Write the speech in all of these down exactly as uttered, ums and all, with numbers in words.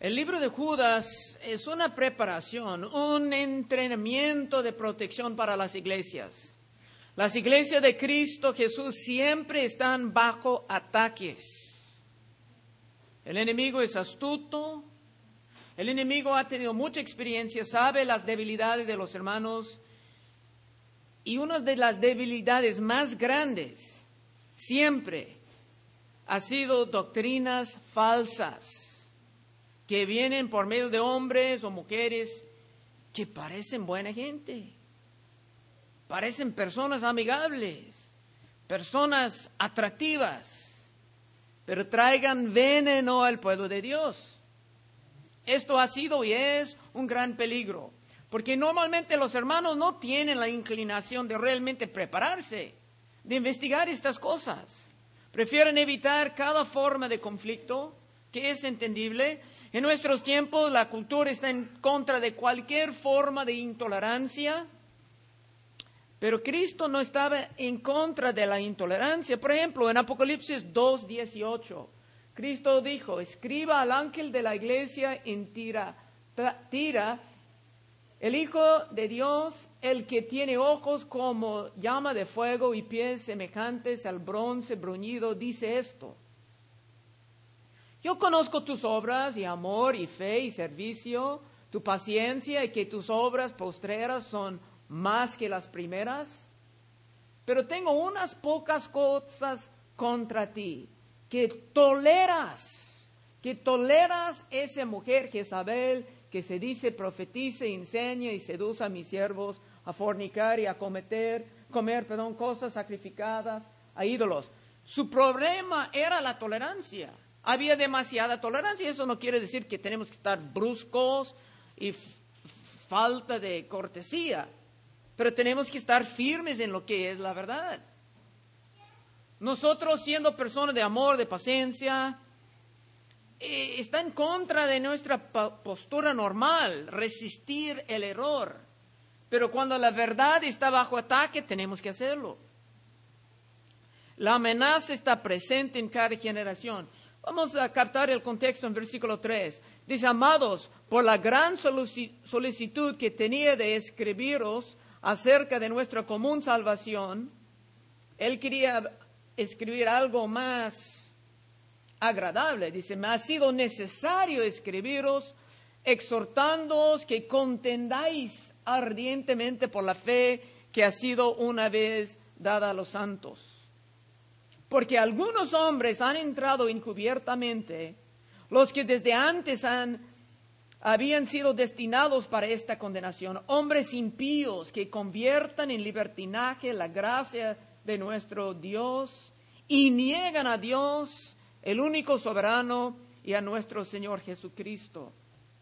El libro de Judas es una preparación, un entrenamiento de protección para las iglesias. Las iglesias de Cristo Jesús siempre están bajo ataques. El enemigo es astuto. El enemigo ha tenido mucha experiencia, sabe las debilidades de los hermanos. Y una de las debilidades más grandes siempre ha sido doctrinas falsas que vienen por medio de hombres o mujeres que parecen buena gente, parecen personas amigables, personas atractivas, pero traigan veneno al pueblo de Dios. Esto ha sido y es un gran peligro, porque normalmente los hermanos no tienen la inclinación de realmente prepararse, de investigar estas cosas. Prefieren evitar cada forma de conflicto, que es entendible. En nuestros tiempos la cultura está en contra de cualquier forma de intolerancia, pero Cristo no estaba en contra de la intolerancia. Por ejemplo, en Apocalipsis dos dieciocho, Cristo dijo: escriba al ángel de la iglesia en Tira, Tira, el Hijo de Dios, el que tiene ojos como llama de fuego y pies semejantes al bronce bruñido, dice esto: yo conozco tus obras y amor y fe y servicio, tu paciencia y que tus obras postreras son más que las primeras. Pero tengo unas pocas cosas contra ti, que toleras, que toleras esa mujer Jezabel, que se dice profetiza, enseña y seduce a mis siervos a fornicar y a cometer, comer, perdón, cosas sacrificadas a ídolos. Su problema era la tolerancia. Había demasiada tolerancia. Eso no quiere decir que tenemos que estar bruscos y f- falta de cortesía, pero tenemos que estar firmes en lo que es la verdad. Nosotros, siendo personas de amor, de paciencia, eh, está en contra de nuestra pa- postura normal, resistir el error. Pero cuando la verdad está bajo ataque, tenemos que hacerlo. La amenaza está presente en cada generación. Vamos a captar el contexto en versículo tres. Dice: amados, por la gran solicitud que tenía de escribiros acerca de nuestra común salvación, él quería escribir algo más agradable. Dice: me ha sido necesario escribiros, exhortándoos que contendáis ardientemente por la fe que ha sido una vez dada a los santos. Porque algunos hombres han entrado encubiertamente, los que desde antes han, habían sido destinados para esta condenación, hombres impíos que conviertan en libertinaje la gracia de nuestro Dios y niegan a Dios, el único soberano, y a nuestro Señor Jesucristo.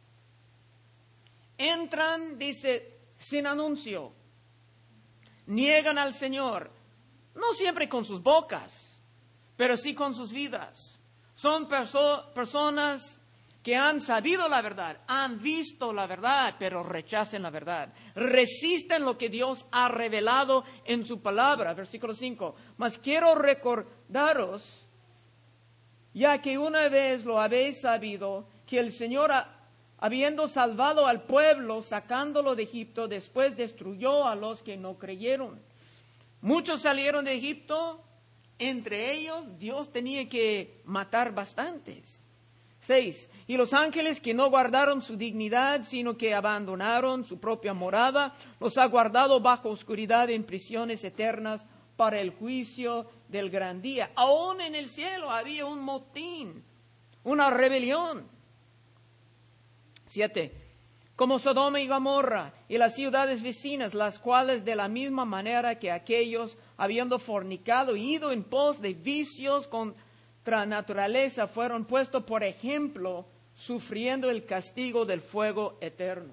Entran, dice, sin anuncio, niegan al Señor, no siempre con sus bocas, pero sí con sus vidas. Son perso- personas que han sabido la verdad, han visto la verdad, pero rechazan la verdad. Resisten lo que Dios ha revelado en su palabra. Versículo cinco. Mas quiero recordaros, ya que una vez lo habéis sabido, que el Señor, habiendo salvado al pueblo, sacándolo de Egipto, después destruyó a los que no creyeron. Muchos salieron de Egipto. Entre ellos, Dios tenía que matar bastantes. Seis. Y los ángeles que no guardaron su dignidad, sino que abandonaron su propia morada, los ha guardado bajo oscuridad en prisiones eternas para el juicio del gran día. Aún en el cielo había un motín, una rebelión. Siete. Como Sodoma y Gomorra y las ciudades vecinas, las cuales de la misma manera que aquellos, habiendo fornicado y ido en pos de vicios contra naturaleza, fueron puestos por ejemplo, sufriendo el castigo del fuego eterno.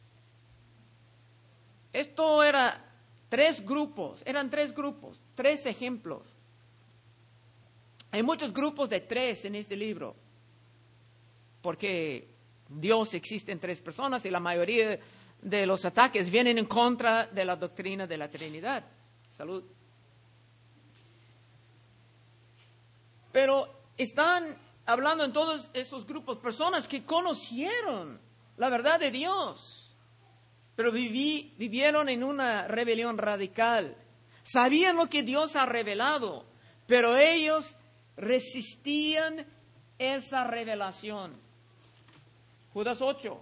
Esto era tres grupos, eran tres grupos, tres ejemplos. Hay muchos grupos de tres en este libro, porque Dios existe en tres personas y la mayoría de los ataques vienen en contra de la doctrina de la Trinidad. Salud. Pero están hablando en todos estos grupos, personas que conocieron la verdad de Dios, pero viví, vivieron en una rebelión radical. Sabían lo que Dios ha revelado, pero ellos resistían esa revelación. Judas ocho.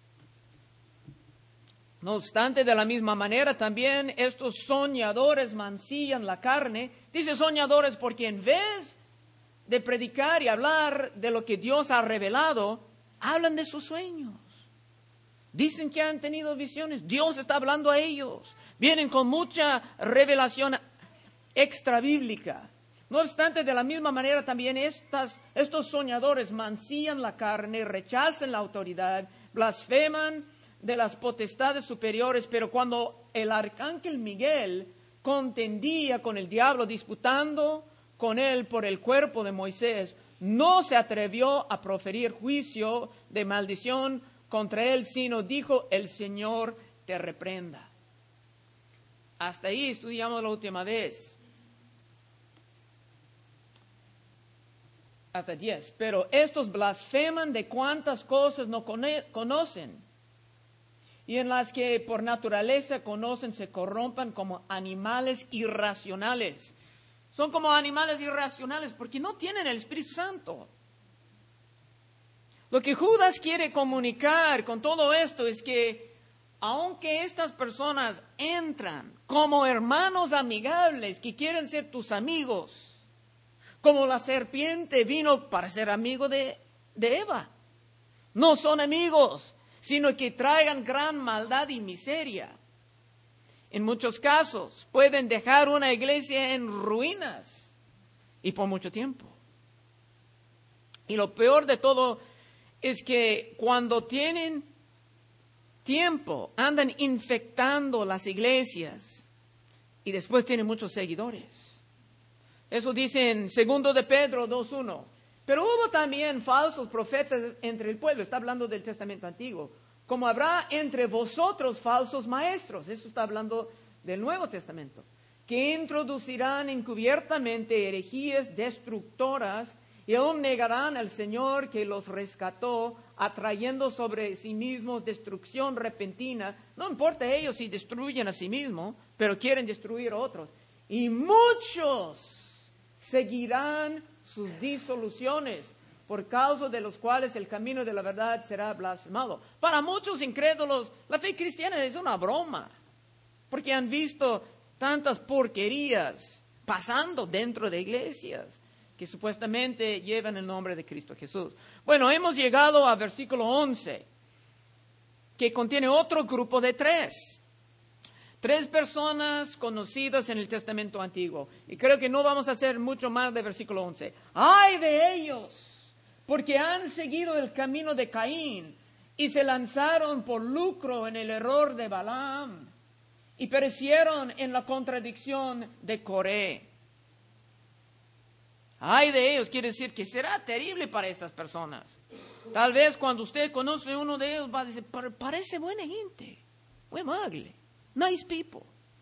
No obstante, de la misma manera, también estos soñadores mancillan la carne. Dice soñadores porque en vez de predicar y hablar de lo que Dios ha revelado, hablan de sus sueños. Dicen que han tenido visiones. Dios está hablando a ellos. Vienen con mucha revelación extrabíblica. No obstante, de la misma manera también estas, estos soñadores mancillan la carne, rechazan la autoridad, blasfeman de las potestades superiores. Pero cuando el arcángel Miguel contendía con el diablo, disputando con él por el cuerpo de Moisés, no se atrevió a proferir juicio de maldición contra él, sino dijo: el Señor te reprenda. Hasta ahí estudiamos la última vez. Hasta diez. Pero estos blasfeman de cuantas cosas no conocen, y en las que por naturaleza conocen se corrompan como animales irracionales. Son como animales irracionales porque no tienen el Espíritu Santo. Lo que Judas quiere comunicar con todo esto es que aunque estas personas entran como hermanos amigables que quieren ser tus amigos, como la serpiente vino para ser amigo de, de Eva, no son amigos, sino que traigan gran maldad y miseria. En muchos casos pueden dejar una iglesia en ruinas y por mucho tiempo. Y lo peor de todo es que cuando tienen tiempo andan infectando las iglesias y después tienen muchos seguidores. Eso dice en segundo de Pedro dos uno. Pero hubo también falsos profetas entre el pueblo. Está hablando del Testamento Antiguo. Como habrá entre vosotros falsos maestros. Eso está hablando del Nuevo Testamento. Que introducirán encubiertamente herejías destructoras y aún negarán al Señor que los rescató, atrayendo sobre sí mismos destrucción repentina. No importa a ellos si destruyen a sí mismos, pero quieren destruir a otros. Y muchos seguirán sus disoluciones, por causa de los cuales el camino de la verdad será blasfemado. Para muchos incrédulos, la fe cristiana es una broma, porque han visto tantas porquerías pasando dentro de iglesias que supuestamente llevan el nombre de Cristo Jesús. Bueno, hemos llegado a versículo once, que contiene otro grupo de tres. Tres personas conocidas en el Testamento Antiguo. Y creo que no vamos a hacer mucho más de versículo once. ¡Ay de ellos! Porque han seguido el camino de Caín y se lanzaron por lucro en el error de Balaam y perecieron en la contradicción de Coré. Ay de ellos, quiere decir que será terrible para estas personas. Tal vez cuando usted conoce a uno de ellos va a decir: parece buena gente, muy amable, nice people.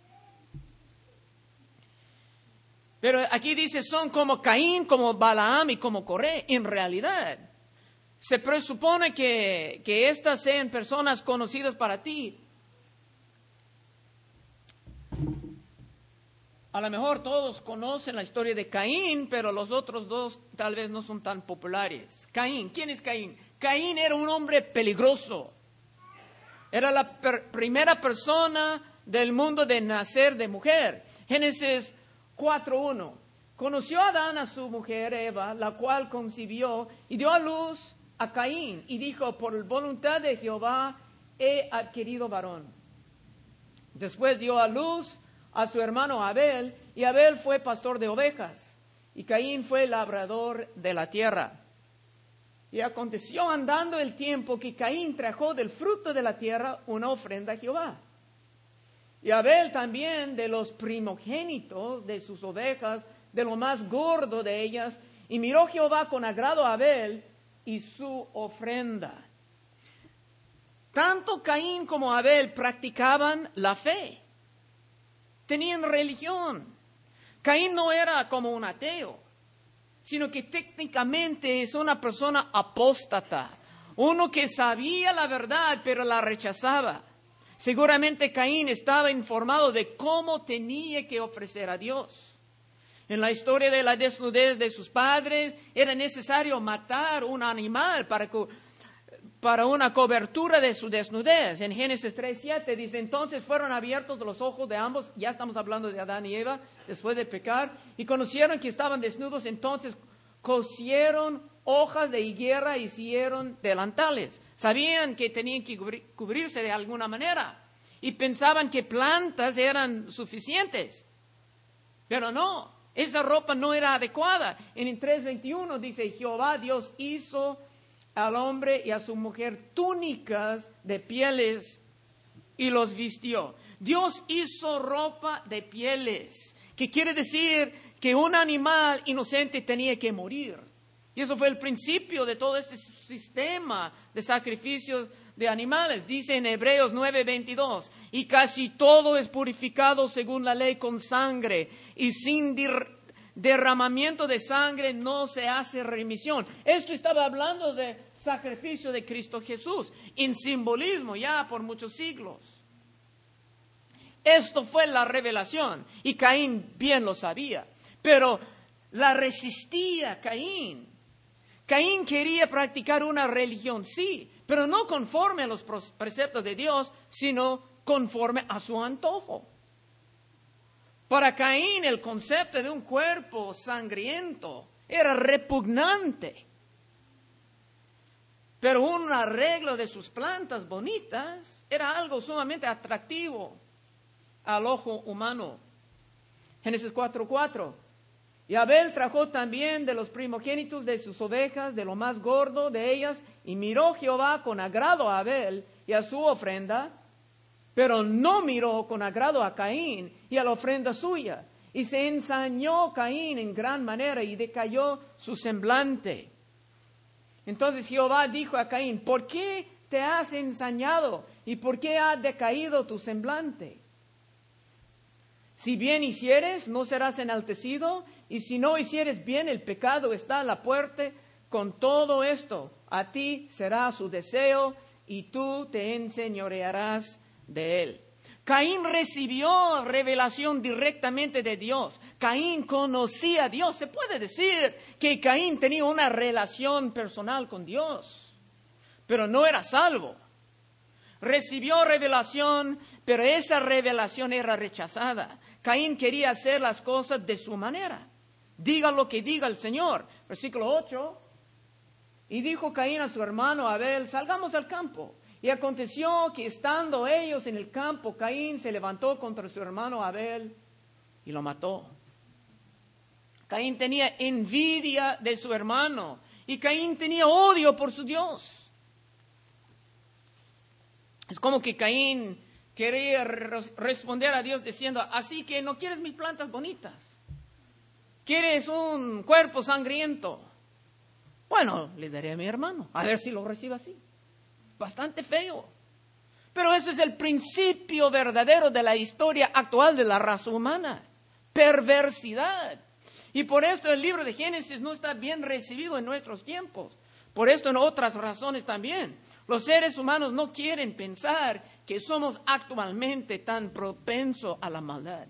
Pero aquí dice, son como Caín, como Balaam y como Coré. En realidad, se presupone que, que estas sean personas conocidas para ti. A lo mejor todos conocen la historia de Caín, pero los otros dos tal vez no son tan populares. Caín, ¿quién es Caín? Caín era un hombre peligroso. Era la per- primera persona del mundo de nacer de mujer. Génesis cuatro uno. Conoció Adán a su mujer Eva, la cual concibió y dio a luz a Caín. Y dijo: por voluntad de Jehová he adquirido varón. Después dio a luz a su hermano Abel, y Abel fue pastor de ovejas, y Caín fue labrador de la tierra. Y aconteció andando el tiempo que Caín trajo del fruto de la tierra una ofrenda a Jehová. Y Abel también de los primogénitos de sus ovejas, de lo más gordo de ellas, y miró Jehová con agrado a Abel y su ofrenda. Tanto Caín como Abel practicaban la fe. Tenían religión. Caín no era como un ateo. sino que técnicamente es una persona apóstata, uno que sabía la verdad pero la rechazaba. Seguramente Caín estaba informado de cómo tenía que ofrecer a Dios. En la historia de la desnudez de sus padres, era necesario matar un animal para, para una cobertura de su desnudez. En Génesis tres siete dice, entonces fueron abiertos los ojos de ambos, ya estamos hablando de Adán y Eva, después de pecar, y conocieron que estaban desnudos, entonces cosieron hojas de higuera y hicieron delantales. Sabían que tenían que cubrirse de alguna manera y pensaban que plantas eran suficientes, pero no. Esa ropa no era adecuada. En el tres veintiuno dice, Jehová Dios hizo al hombre y a su mujer túnicas de pieles y los vistió. Dios hizo ropa de pieles, que quiere decir que un animal inocente tenía que morir. Y eso fue el principio de todo este sistema de sacrificios de animales. Dice en Hebreos nueve veintidós, y casi todo es purificado según la ley con sangre, y sin der- derramamiento de sangre no se hace remisión. Esto estaba hablando de sacrificio de Cristo Jesús, en simbolismo ya por muchos siglos. Esto fue la revelación, y Caín bien lo sabía, pero la resistía Caín. Caín quería practicar una religión, sí, pero no conforme a los preceptos de Dios, sino conforme a su antojo. Para Caín el concepto de un cuerpo sangriento era repugnante, pero un arreglo de sus plantas bonitas era algo sumamente atractivo al ojo humano. Génesis cuatro cuatro. Y Abel trajo también de los primogénitos de sus ovejas, de lo más gordo de ellas, y miró Jehová con agrado a Abel y a su ofrenda, pero no miró con agrado a Caín y a la ofrenda suya. Y se ensañó Caín en gran manera y decayó su semblante. Entonces Jehová dijo a Caín, ¿por qué te has ensañado y por qué ha decaído tu semblante? Si bien hicieres, no serás enaltecido, y si no hicieres bien, el pecado está a la puerta. Con todo esto, a ti será su deseo, y tú te enseñorearás de él. Caín recibió revelación directamente de Dios. Caín conocía a Dios. Se puede decir que Caín tenía una relación personal con Dios, pero no era salvo. Recibió revelación, pero esa revelación era rechazada. Caín quería hacer las cosas de su manera. Diga lo que diga el Señor. Versículo ocho. Y dijo Caín a su hermano Abel, salgamos al campo. Y aconteció que estando ellos en el campo, Caín se levantó contra su hermano Abel y lo mató. Caín tenía envidia de su hermano y Caín tenía odio por su Dios. Es como que Caín quería responder a Dios diciendo, así que no quieres mis plantas bonitas, quieres un cuerpo sangriento. Bueno, le daré a mi hermano, a ver si lo recibe así. Bastante feo. Pero ese es el principio verdadero de la historia actual de la raza humana. Perversidad. Y por esto el libro de Génesis no está bien recibido en nuestros tiempos. Por esto en otras razones también. Los seres humanos no quieren pensar que somos actualmente tan propensos a la maldad.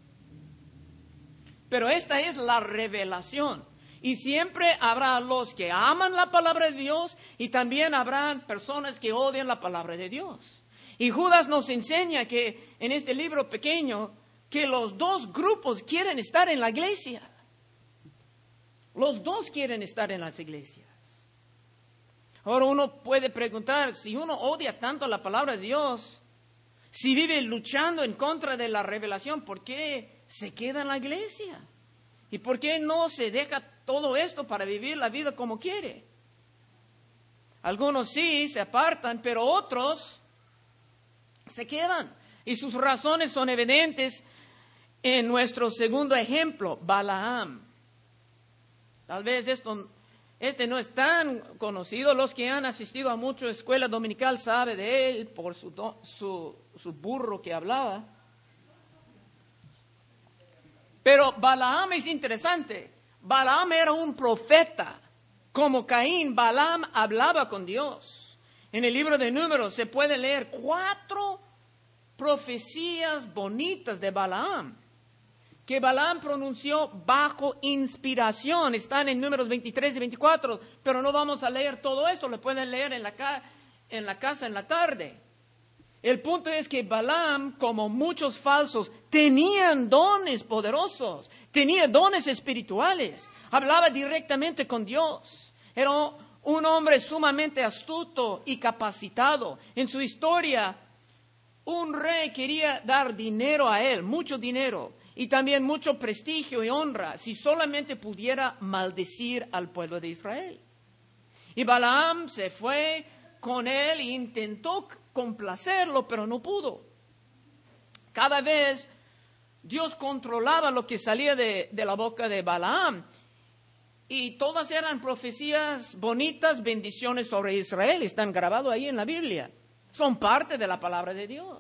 Pero esta es la revelación. Y siempre habrá los que aman la palabra de Dios y también habrán personas que odian la palabra de Dios. Y Judas nos enseña que en este libro pequeño que los dos grupos quieren estar en la iglesia. Los dos quieren estar en las iglesias. Ahora uno puede preguntar, si uno odia tanto la palabra de Dios, si vive luchando en contra de la revelación, ¿por qué se queda en la iglesia? ¿Y por qué no se deja todo esto para vivir la vida como quiere? Algunos sí se apartan, pero otros se quedan. Y sus razones son evidentes en nuestro segundo ejemplo, Balaam. Tal vez esto, este no es tan conocido. Los que han asistido a mucha escuela dominical saben de él por su, su, su burro que hablaba. Pero Balaam es interesante. Balaam era un profeta. Como Caín, Balaam hablaba con Dios. En el libro de Números se puede leer cuatro profecías bonitas de Balaam, que Balaam pronunció bajo inspiración. Están en Números veintitrés y veinticuatro, pero no vamos a leer todo esto, lo pueden leer en la, ca- en la casa en la tarde. El punto es que Balaam, como muchos falsos, tenían dones poderosos, tenía dones espirituales, hablaba directamente con Dios. Era un hombre sumamente astuto y capacitado. En su historia, un rey quería dar dinero a él, mucho dinero, y también mucho prestigio y honra, si solamente pudiera maldecir al pueblo de Israel. Y Balaam se fue con él e intentó complacerlo, pero no pudo. Cada vez Dios controlaba lo que salía de, de la boca de Balaam, y todas eran profecías bonitas, bendiciones sobre Israel, están grabados ahí en la Biblia. Son parte de la palabra de Dios.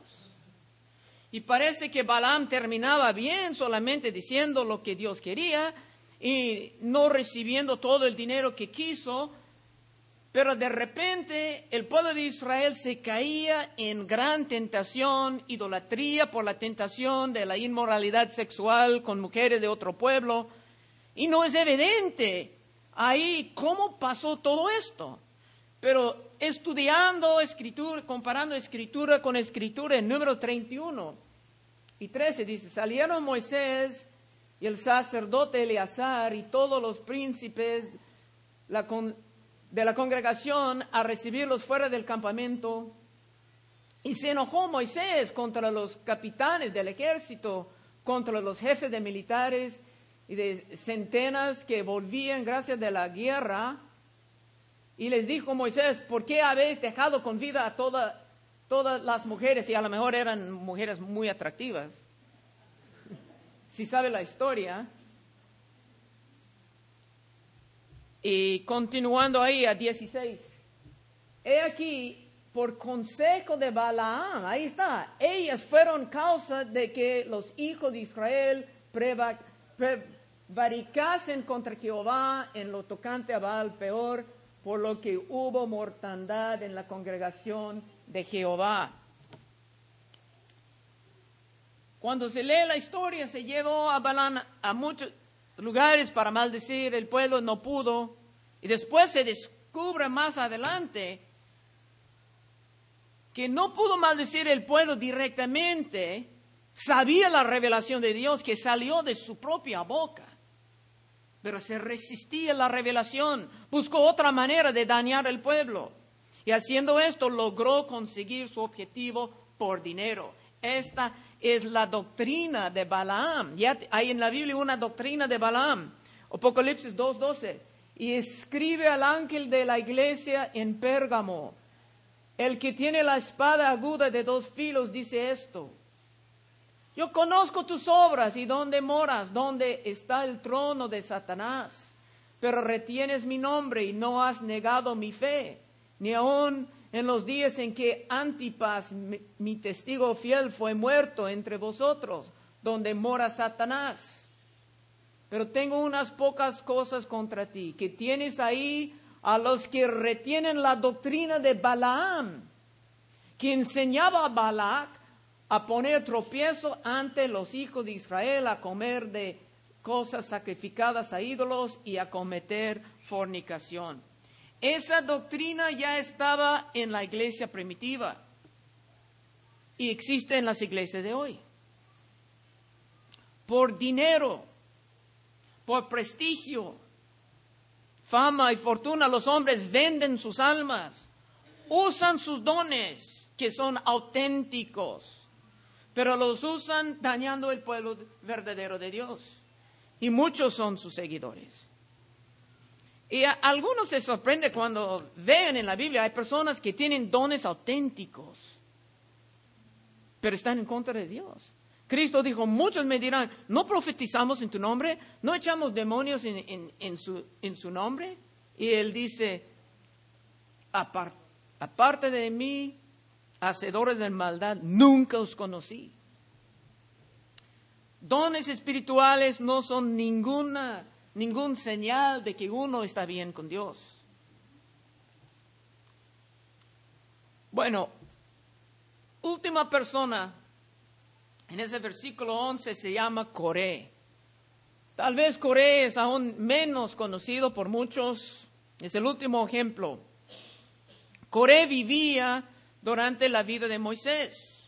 Y parece que Balaam terminaba bien solamente diciendo lo que Dios quería y no recibiendo todo el dinero que quiso. Pero de repente el pueblo de Israel se caía en gran tentación, idolatría por la tentación de la inmoralidad sexual con mujeres de otro pueblo. Y no es evidente ahí cómo pasó todo esto. Pero estudiando escritura, comparando escritura con escritura en Números treinta y uno y trece, dice, salieron Moisés y el sacerdote Eleazar y todos los príncipes la con, de la congregación a recibirlos fuera del campamento. Y se enojó Moisés contra los capitanes del ejército, contra los jefes de militares y de centenas que volvían gracias de la guerra. Y les dijo Moisés, ¿por qué habéis dejado con vida a toda, todas las mujeres? Y a lo mejor eran mujeres muy atractivas. Si sabe la historia. Y continuando ahí a dieciséis. He aquí, por consejo de Balaam, ahí está, ellas fueron causa de que los hijos de Israel preva, prevaricasen contra Jehová en lo tocante a Baal peor, por lo que hubo mortandad en la congregación de Jehová. Cuando se lee la historia, se llevó a Balaam a muchos lugares para maldecir, el pueblo no pudo, y después se descubre más adelante que no pudo maldecir el pueblo directamente, sabía la revelación de Dios que salió de su propia boca. Pero se resistía a la revelación, buscó otra manera de dañar al pueblo. Y haciendo esto logró conseguir su objetivo por dinero. Esta es la doctrina de Balaam. Ya hay en la Biblia una doctrina de Balaam. Apocalipsis dos doce. Y escribe al ángel de la iglesia en Pérgamo. El que tiene la espada aguda de dos filos dice esto. Yo conozco tus obras y dónde moras, dónde está el trono de Satanás. Pero retienes mi nombre y no has negado mi fe, ni aun en los días en que Antipas, mi, mi testigo fiel, fue muerto entre vosotros, donde mora Satanás. Pero tengo unas pocas cosas contra ti, que tienes ahí a los que retienen la doctrina de Balaam, que enseñaba a Balac a poner tropiezo ante los hijos de Israel, a comer de cosas sacrificadas a ídolos y a cometer fornicación. Esa doctrina ya estaba en la iglesia primitiva y existe en las iglesias de hoy. Por dinero, por prestigio, fama y fortuna, los hombres venden sus almas, usan sus dones que son auténticos, pero los usan dañando el pueblo verdadero de Dios. Y muchos son sus seguidores. Y a algunos se sorprende cuando ven en la Biblia, hay personas que tienen dones auténticos, pero están en contra de Dios. Cristo dijo, muchos me dirán, ¿no profetizamos en tu nombre? ¿No echamos demonios en, en, en, su, en su nombre? Y Él dice, aparte, aparte de mí, hacedores de maldad, nunca os conocí. Dones espirituales no son ninguna ningún señal de que uno está bien con Dios. Bueno, última persona en ese versículo once se llama Coré. Tal vez Coré es aún menos conocido por muchos. Es el último ejemplo. Coré vivía durante la vida de Moisés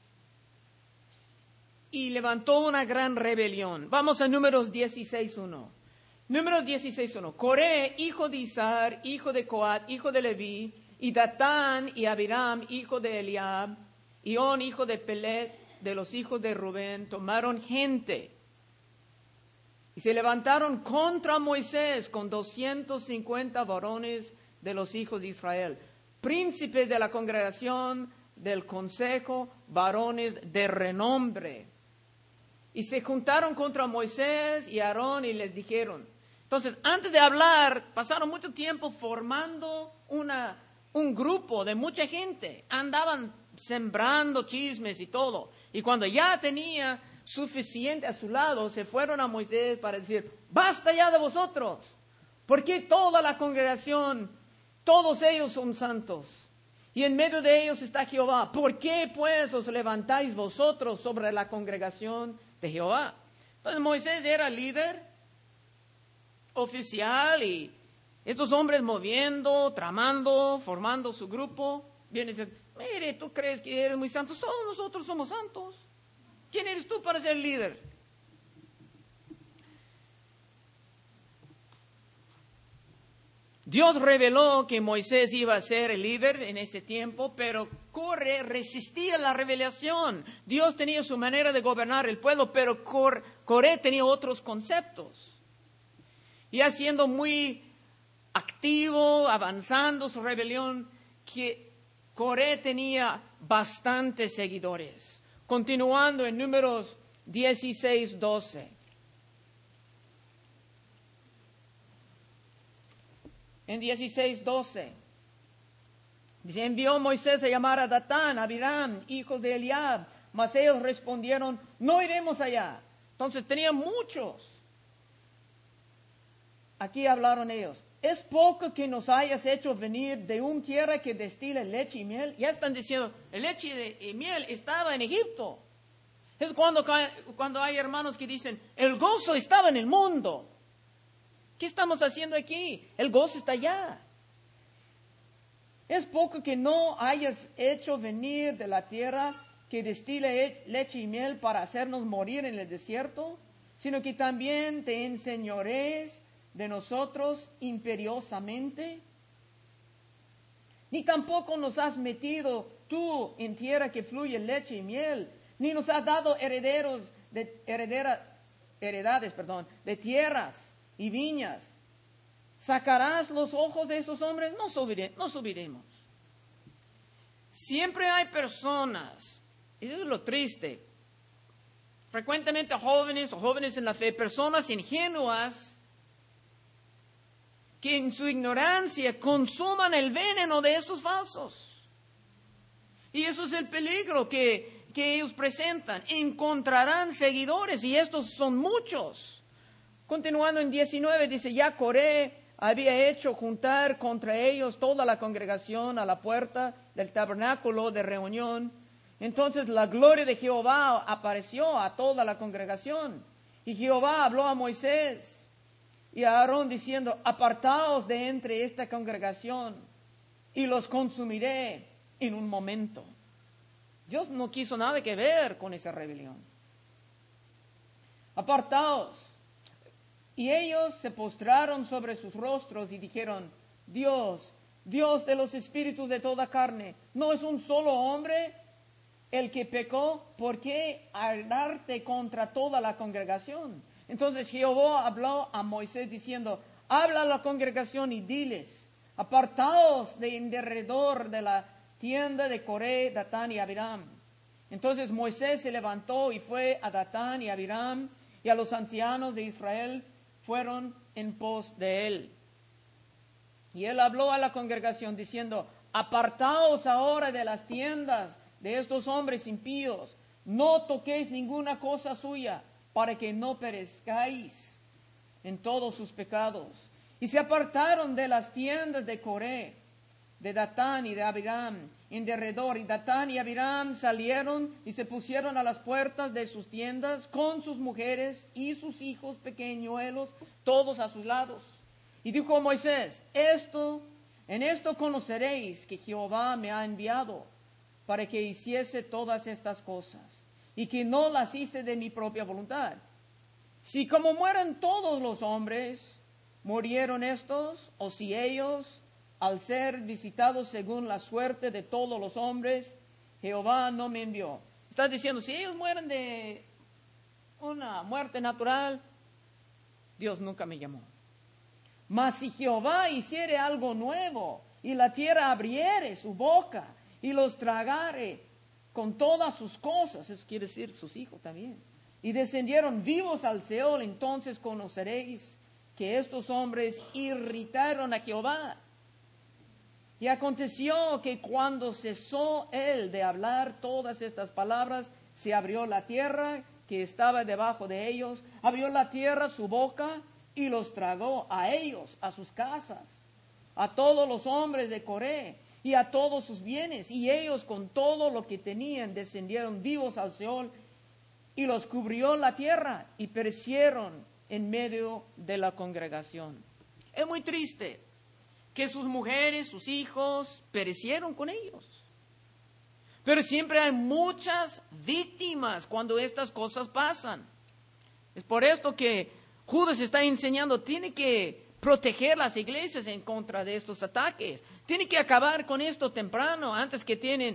y levantó una gran rebelión. Vamos a Números dieciséis uno. Números dieciséis uno. Coré, hijo de Izar, hijo de Coat, hijo de Leví, y Datán y Abiram, hijo de Eliab, y On, hijo de Pelet, de los hijos de Rubén, tomaron gente y se levantaron contra Moisés con doscientos cincuenta varones de los hijos de Israel, príncipes de la congregación, del consejo, varones de renombre. Y se juntaron contra Moisés y Aarón y les dijeron. Entonces, antes de hablar, pasaron mucho tiempo formando una, un grupo de mucha gente. Andaban sembrando chismes y todo. Y cuando ya tenía suficiente a su lado, se fueron a Moisés para decir, basta ya de vosotros, porque toda la congregación, todos ellos son santos, y en medio de ellos está Jehová. ¿Por qué pues os levantáis vosotros sobre la congregación de Jehová? Entonces Moisés era líder oficial y estos hombres moviendo, tramando, formando su grupo, vienen y dicen, mire, tú crees que eres muy santo, todos nosotros somos santos. ¿Quién eres tú para ser líder? Dios reveló que Moisés iba a ser el líder en ese tiempo, pero Coré resistía la revelación. Dios tenía su manera de gobernar el pueblo, pero Coré tenía otros conceptos. Y siendo muy activo, avanzando su rebelión, que Coré tenía bastantes seguidores. Continuando en Números dieciséis doce. En dieciséis doce, dice, envió Moisés a llamar a Datán, a Abiram, hijos de Eliab, mas ellos respondieron, no iremos allá. Entonces tenían muchos. Aquí hablaron ellos, ¿es poco que nos hayas hecho venir de una tierra que destila leche y miel? Ya están diciendo, el leche y miel estaba en Egipto. Es cuando, cuando hay hermanos que dicen, el gozo estaba en el mundo. ¿Qué estamos haciendo aquí? El gozo está allá. Es poco que no hayas hecho venir de la tierra que destila leche y miel para hacernos morir en el desierto, sino que también te enseñorees de nosotros imperiosamente. Ni tampoco nos has metido tú en tierra que fluye leche y miel, ni nos has dado herederos de heredera, heredades, perdón, de tierras y viñas. ¿Sacarás los ojos de esos hombres? No, subiré, no subiremos. Siempre hay personas, y eso es lo triste, frecuentemente jóvenes o jóvenes en la fe, personas ingenuas que en su ignorancia consuman el veneno de estos falsos. Y eso es el peligro que, que ellos presentan. Encontrarán seguidores y estos son muchos. Continuando en diecinueve, dice, ya Coré había hecho juntar contra ellos toda la congregación a la puerta del tabernáculo de reunión. Entonces la gloria de Jehová apareció a toda la congregación. Y Jehová habló a Moisés y a Aarón diciendo, apartaos de entre esta congregación y los consumiré en un momento. Dios no quiso nada que ver con esa rebelión. Apartaos. Y ellos se postraron sobre sus rostros y dijeron, Dios, Dios de los espíritus de toda carne, ¿no es un solo hombre el que pecó? ¿Por qué ardarte contra toda la congregación? Entonces Jehová habló a Moisés diciendo, habla a la congregación y diles, apartaos de en derredor de la tienda de Coré, Datán y Abiram. Entonces Moisés se levantó y fue a Datán y Abiram, y a los ancianos de Israel fueron en pos de él. Y él habló a la congregación diciendo, apartaos ahora de las tiendas de estos hombres impíos, no toquéis ninguna cosa suya, para que no perezcáis. en todos sus pecados. Y se apartaron de las tiendas de Coré, de Datán y de Abiram, en derredor. Y Datán y Abiram salieron y se pusieron a las puertas de sus tiendas con sus mujeres y sus hijos pequeñuelos, todos a sus lados. Y dijo Moisés, esto, en esto conoceréis que Jehová me ha enviado para que hiciese todas estas cosas, y que no las hice de mi propia voluntad. Si como mueren todos los hombres, murieron estos, o si ellos, al ser visitados según la suerte de todos los hombres, Jehová no me envió. Está diciendo, si ellos mueren de una muerte natural, Dios nunca me llamó. Mas si Jehová hiciere algo nuevo, y la tierra abriere su boca, y los tragare con todas sus cosas, eso quiere decir sus hijos también, y descendieron vivos al Seol, entonces conoceréis que estos hombres irritaron a Jehová. Y aconteció que cuando cesó él de hablar todas estas palabras, se abrió la tierra que estaba debajo de ellos, abrió la tierra su boca y los tragó a ellos, a sus casas, a todos los hombres de Coré y a todos sus bienes. Y ellos con todo lo que tenían descendieron vivos al Seol y los cubrió la tierra y perecieron en medio de la congregación. Es muy triste que sus mujeres, sus hijos, perecieron con ellos. Pero siempre hay muchas víctimas cuando estas cosas pasan. Es por esto que Judas está enseñando, tiene que proteger las iglesias en contra de estos ataques. Tiene que acabar con esto temprano, antes que tienen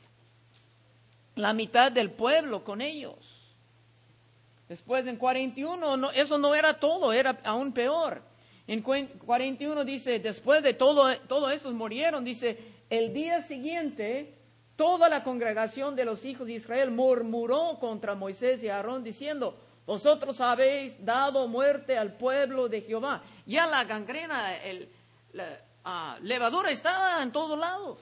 la mitad del pueblo con ellos. Después en cuarenta y uno, no, eso no era todo, era aún peor. En cuarenta y uno dice, después de todo, todos estos murieron, dice, el día siguiente, toda la congregación de los hijos de Israel murmuró contra Moisés y Aarón, diciendo, vosotros habéis dado muerte al pueblo de Jehová. Ya la gangrena, el, la uh, levadura estaba en todos lados.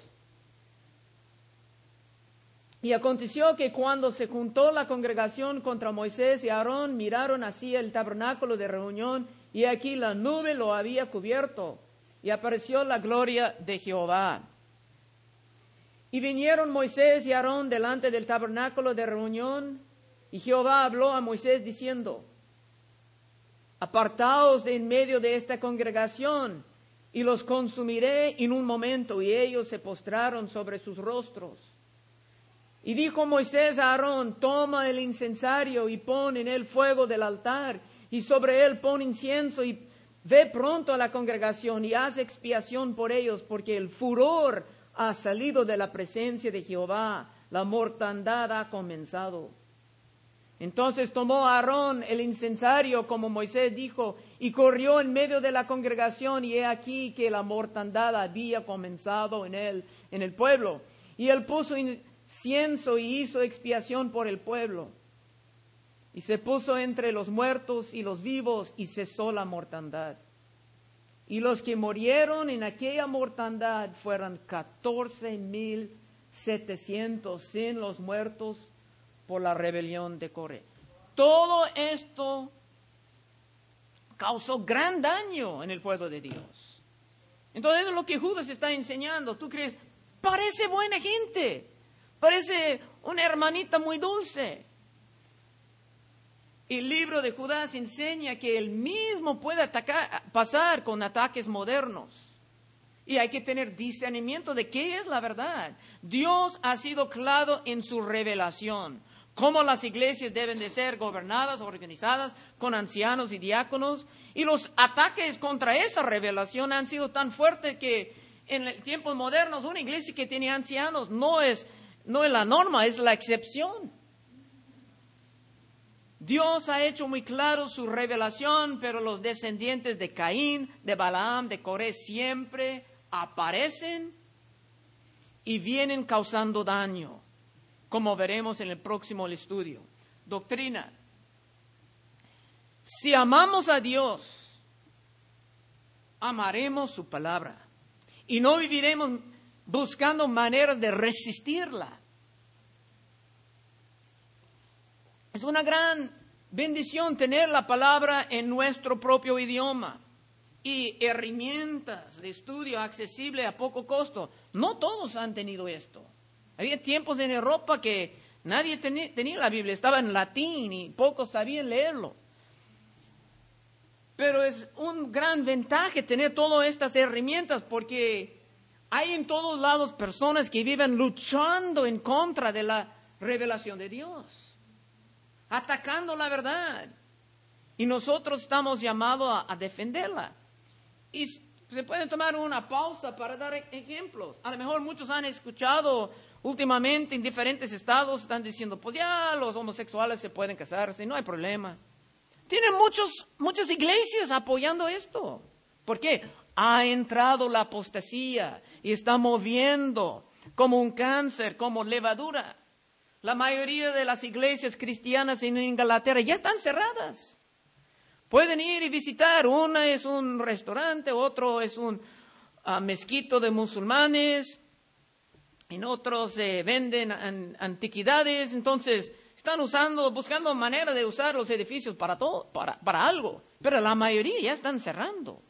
Y aconteció que cuando se juntó la congregación contra Moisés y Aarón, miraron así el tabernáculo de reunión, y aquí la nube lo había cubierto, y apareció la gloria de Jehová. Y vinieron Moisés y Aarón delante del tabernáculo de reunión, y Jehová habló a Moisés diciendo, apartaos de en medio de esta congregación, y los consumiré en un momento. Y ellos se postraron sobre sus rostros. Y dijo Moisés a Aarón, toma el incensario y pon en él fuego del altar, y sobre él pon incienso, y ve pronto a la congregación y haz expiación por ellos, porque el furor ha salido de la presencia de Jehová, la mortandad ha comenzado. Entonces tomó Aarón el incensario, como Moisés dijo, y corrió en medio de la congregación, y he aquí que la mortandad había comenzado en él, en el pueblo. Y él puso incienso y hizo expiación por el pueblo. Y se puso entre los muertos y los vivos, y cesó la mortandad. Y los que murieron en aquella mortandad fueron catorce mil setecientos sin los muertos por la rebelión de Coré. Todo esto causó gran daño en el pueblo de Dios. Entonces es lo que Judas está enseñando. Tú crees, parece buena gente, parece una hermanita muy dulce. El libro de Judas enseña que él mismo puede atacar, pasar con ataques modernos. Y hay que tener discernimiento de qué es la verdad. Dios ha sido claro en su revelación. Cómo las iglesias deben de ser gobernadas, organizadas, con ancianos y diáconos. Y los ataques contra esta revelación han sido tan fuertes que en tiempos modernos una iglesia que tiene ancianos no es, no es la norma, es la excepción. Dios ha hecho muy claro su revelación, pero los descendientes de Caín, de Balaam, de Coré siempre aparecen y vienen causando daño, como veremos en el próximo estudio. Doctrina. Si amamos a Dios, amaremos su palabra y no viviremos buscando maneras de resistirla. Es una gran bendición tener la palabra en nuestro propio idioma y herramientas de estudio accesible a poco costo. No todos han tenido esto. Había tiempos en Europa que nadie tenía, tenía la Biblia, estaba en latín y pocos sabían leerlo. Pero es un gran ventaja tener todas estas herramientas porque hay en todos lados personas que viven luchando en contra de la revelación de Dios, atacando la verdad. Y nosotros estamos llamados a, a defenderla. Y se puede tomar una pausa para dar ejemplos. A lo mejor muchos han escuchado últimamente en diferentes estados, están diciendo, pues ya los homosexuales se pueden casarse, no hay problema. Tienen muchos, muchas iglesias apoyando esto. ¿Por qué? Ha entrado la apostasía y está moviendo como un cáncer, como levadura. La mayoría de las iglesias cristianas en Inglaterra ya están cerradas. Pueden ir y visitar. Una es un restaurante, otro es un uh, mezquito de musulmanes. En otros se eh, venden an, antiquidades. Entonces están usando, buscando manera de usar los edificios para todo, para, para algo. Pero la mayoría ya están cerrando.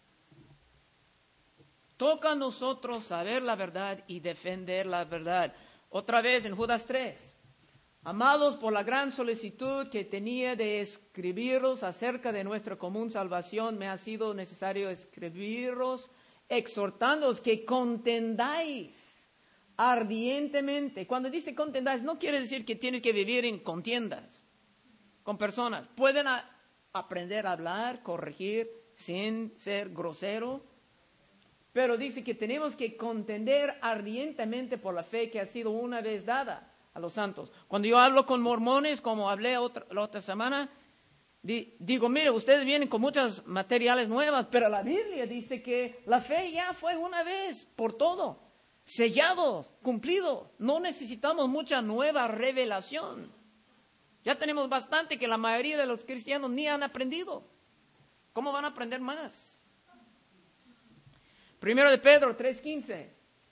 Toca a nosotros saber la verdad y defender la verdad. Otra vez en Judas tres. Amados, por la gran solicitud que tenía de escribiros acerca de nuestra común salvación, me ha sido necesario escribiros, exhortándoos que contendáis ardientemente. Cuando dice contendáis, no quiere decir que tienes que vivir en contiendas con personas. Pueden a, aprender a hablar, corregir, sin ser grosero. Pero dice que tenemos que contender ardientemente por la fe que ha sido una vez dada a los santos. Cuando yo hablo con mormones, como hablé otra, la otra semana, di, digo, mire, ustedes vienen con muchas materiales nuevas, pero la Biblia dice que la fe ya fue una vez por todo, sellado, cumplido. No necesitamos mucha nueva revelación. Ya tenemos bastante que la mayoría de los cristianos ni han aprendido. ¿Cómo van a aprender más? Primero de Pedro tres quince.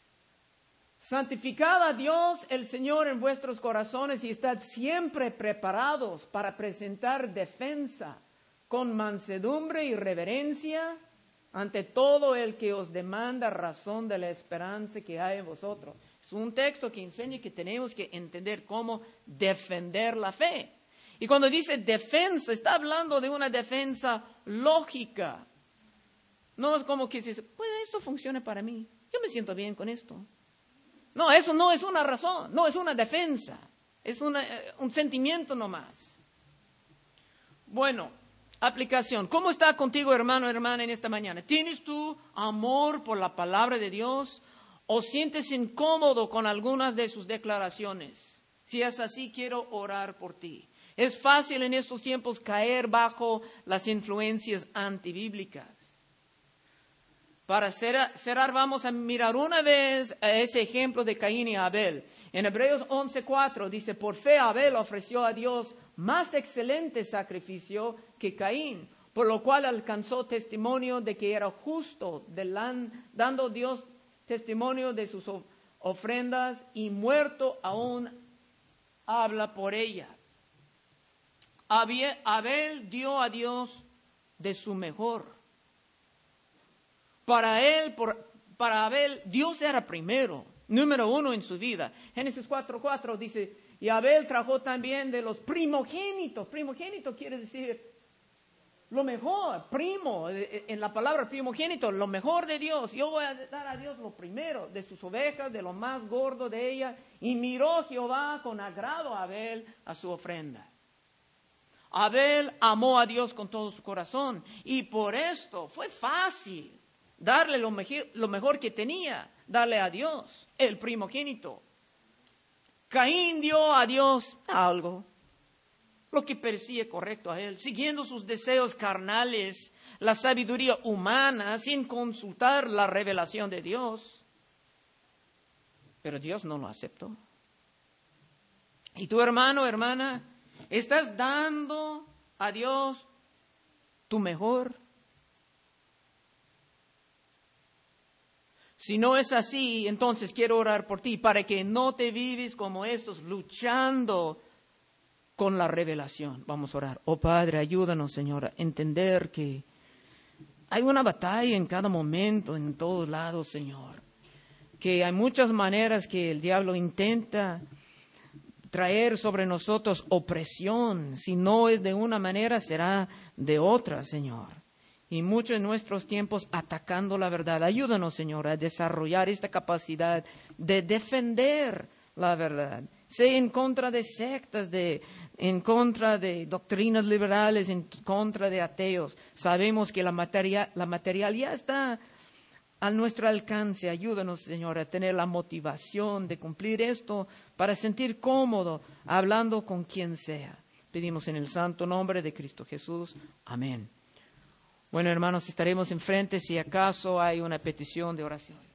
Santificad a Dios el Señor en vuestros corazones y estad siempre preparados para presentar defensa con mansedumbre y reverencia ante todo el que os demanda razón de la esperanza que hay en vosotros. Es un texto que enseña que tenemos que entender cómo defender la fe. Y cuando dice defensa, está hablando de una defensa lógica. No es como que dice, pues esto funciona para mí. Yo me siento bien con esto. No, eso no es una razón, no es una defensa. Es una, un sentimiento nomás. Bueno, aplicación. ¿Cómo está contigo, hermano, hermana, en esta mañana? ¿Tienes tú amor por la palabra de Dios o sientes incómodo con algunas de sus declaraciones? Si es así, quiero orar por ti. Es fácil en estos tiempos caer bajo las influencias antibíblicas. Para cerrar, vamos a mirar una vez a ese ejemplo de Caín y Abel. En Hebreos once cuatro dice, por fe Abel ofreció a Dios más excelente sacrificio que Caín, por lo cual alcanzó testimonio de que era justo, dando Dios testimonio de sus ofrendas, y muerto aún habla por ella. Abel dio a Dios de su mejor. Para él, por, para Abel, Dios era primero, número uno en su vida. Génesis cuatro cuatro dice, y Abel trajo también de los primogénitos. Primogénito quiere decir lo mejor, primo, en la palabra primogénito, lo mejor de Dios. Yo voy a dar a Dios lo primero, de sus ovejas, de lo más gordo de ella. Y miró Jehová con agrado a Abel a su ofrenda. Abel amó a Dios con todo su corazón y por esto fue fácil darle lo, mejor, lo mejor que tenía, darle a Dios, el primogénito. Caín dio a Dios algo, lo que parecía correcto a él, siguiendo sus deseos carnales, la sabiduría humana, sin consultar la revelación de Dios. Pero Dios no lo aceptó. Y tu hermano, hermana, ¿estás dando a Dios tu mejor? Si no es así, entonces quiero orar por ti para que no te vives como estos, luchando con la revelación. Vamos a orar. Oh Padre, ayúdanos, Señor, a entender que hay una batalla en cada momento, en todos lados, Señor. Que hay muchas maneras que el diablo intenta traer sobre nosotros opresión. Si no es de una manera, será de otra, Señor. Y muchos en nuestros tiempos atacando la verdad. Ayúdanos, Señor, a desarrollar esta capacidad de defender la verdad. Sea en contra de sectas, de, en contra de doctrinas liberales, en contra de ateos. Sabemos que la materia, la material ya está a nuestro alcance. Ayúdanos, Señor, a tener la motivación de cumplir esto para sentir cómodo hablando con quien sea. Pedimos en el santo nombre de Cristo Jesús. Amén. Bueno, hermanos, estaremos enfrente si acaso hay una petición de oración.